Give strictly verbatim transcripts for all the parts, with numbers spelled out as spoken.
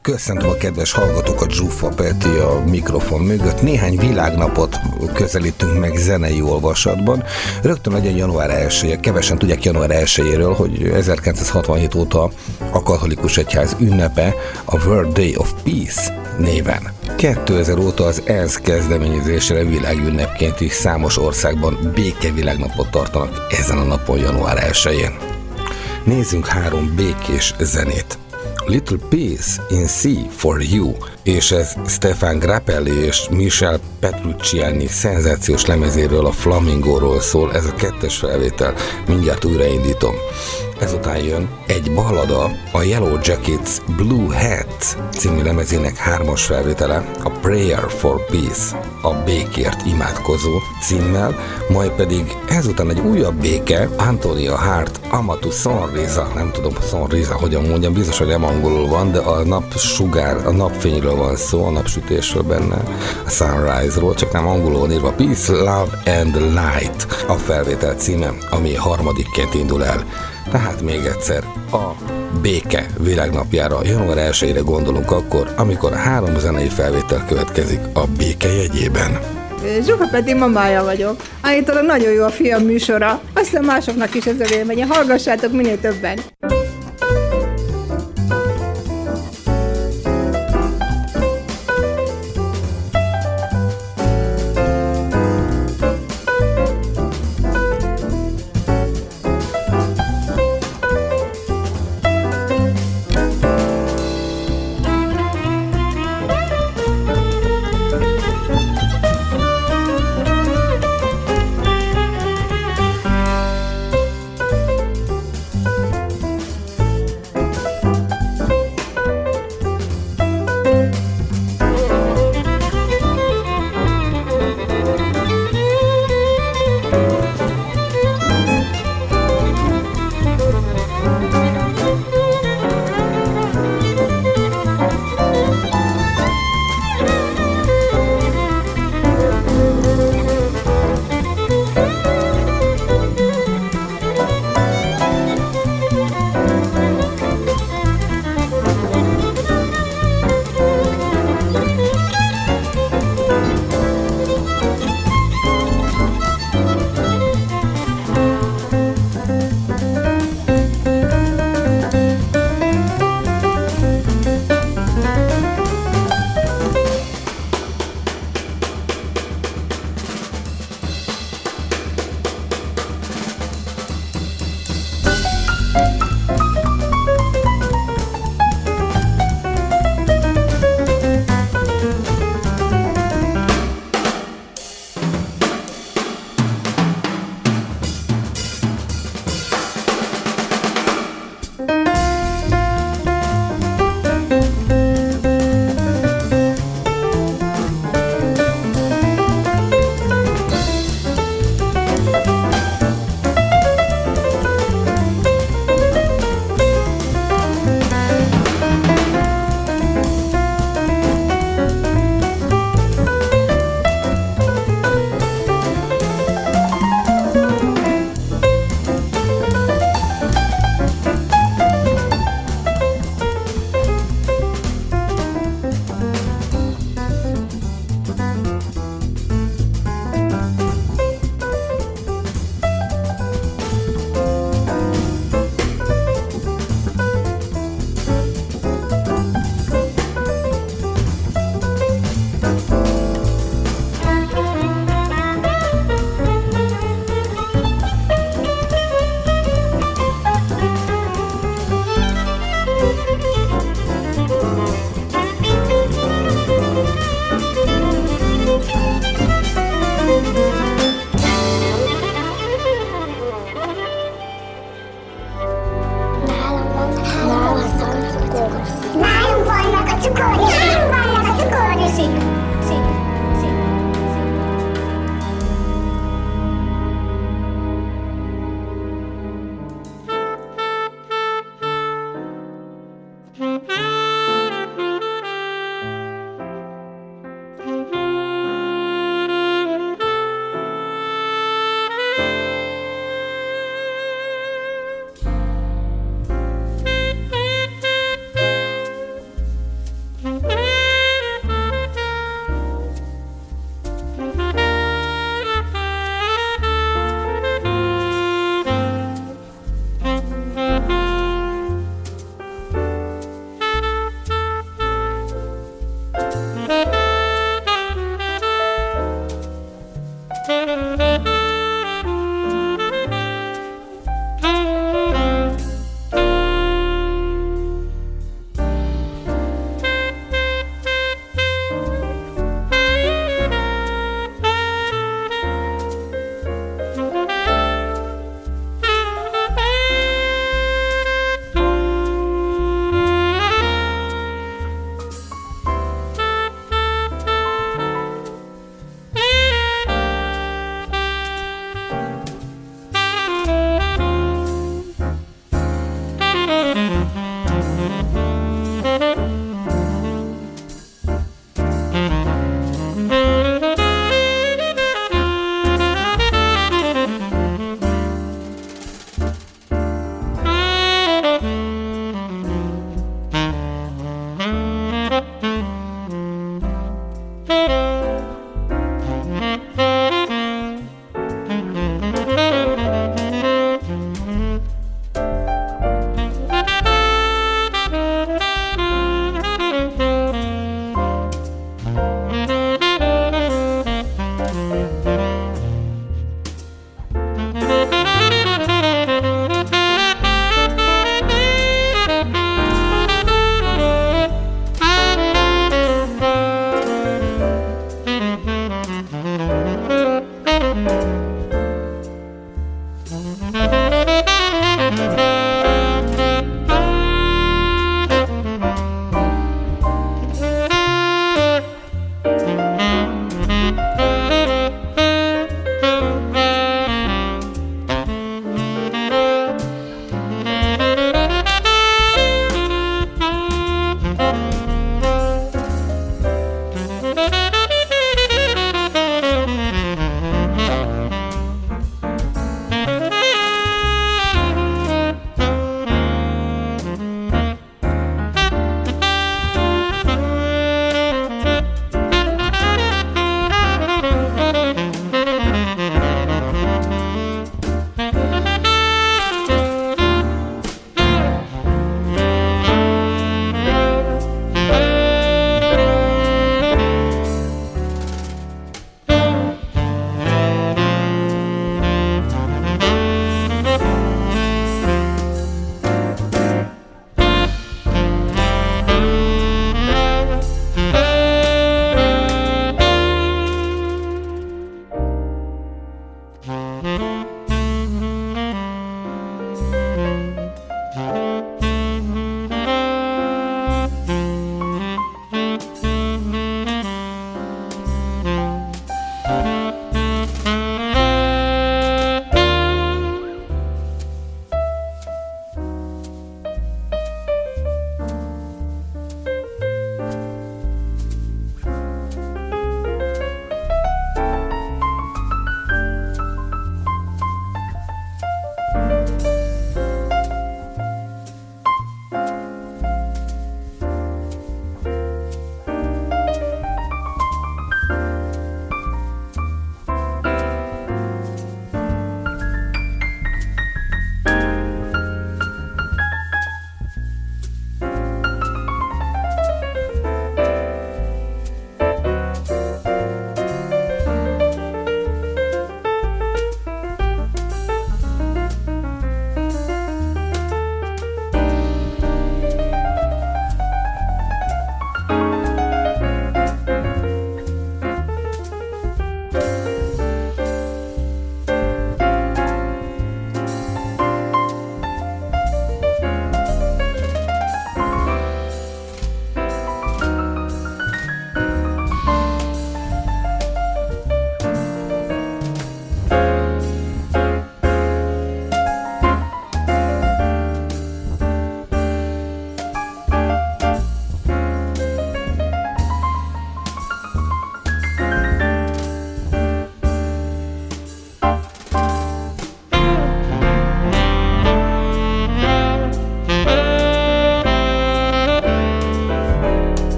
Köszöntöm a kedves hallgatókat, Zsuffa Peti a mikrofon mögött. Néhány világnapot közelítünk meg zenei olvasatban. Rögtön legyen január elseje. Kevesen tudják január elsejéről, hogy ezerkilencszázhatvanhét óta a katolikus egyház ünnepe a World Day of Peace néven. kétezer óta az ENSZ kezdeményezésére világünnepként is számos országban békevilágnapot tartanak ezen a napon, január elsején. Nézzünk három békés zenét. Little Peace in Sea for You, és ez Stefan Grappelli és Michel Petrucciani szenzációs lemezéről, a Flamingóról szól, ez a kettes felvétel, mindjárt újraindítom. Ezután jön egy ballada, a Yellow Jackets Blue Hat című lemezének hármas felvétele, a Prayer for Peace, a békért imádkozó címmel, majd pedig ezután egy újabb béke, Antonia Hart, Amatu Sonrisa, nem tudom Sonrisa hogyan mondjam, biztos, hogy nem angolul van, de a napsugár, a napfényről van szó, a napsütésről benne, a Sunrise-ról, csak nem angolul van írva, Peace, Love and Light a felvétel címe, ami harmadikként indul el. Tehát még egyszer, a béke világnapjára, január elsejére gondolunk akkor, amikor három zenei felvétel következik a béke jegyében. Zsuffa Peti mamája vagyok. Állítólag nagyon jó a film műsora. Azt hiszem másoknak is ez a véleménye. Hallgassátok minél többen.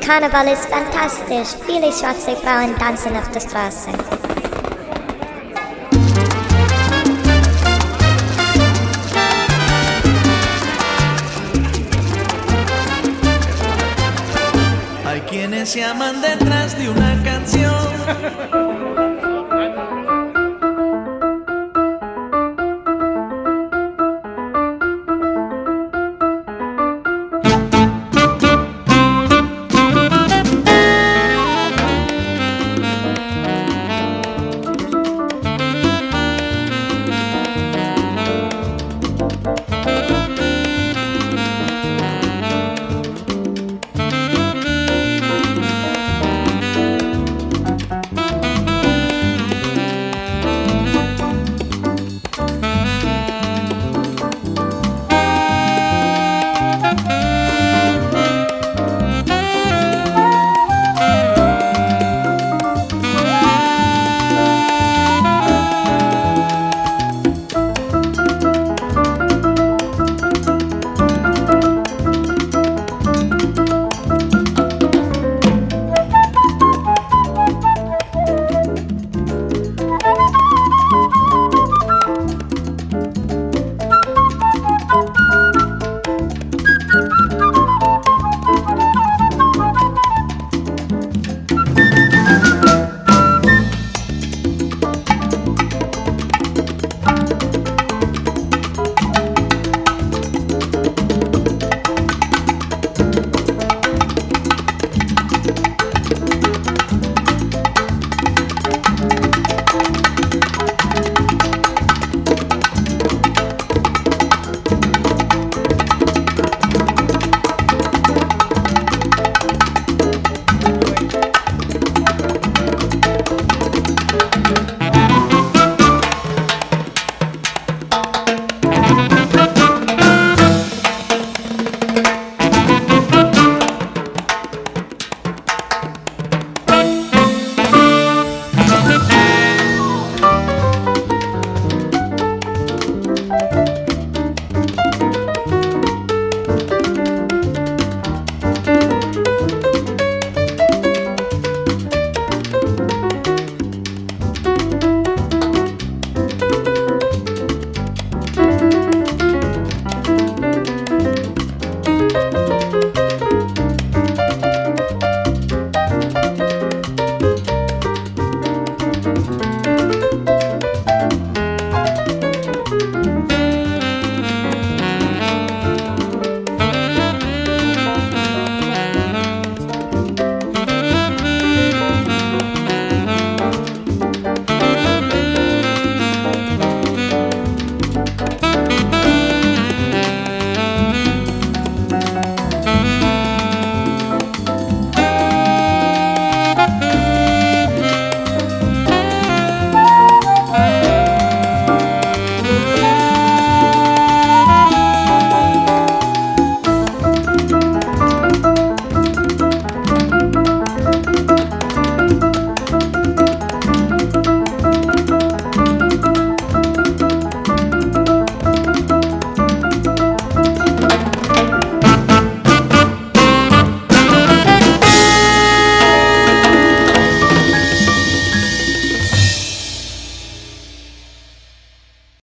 Karneval ist fantastisch. Viele schwarze Frauen tanzen auf der Straße. Hay quienes se aman de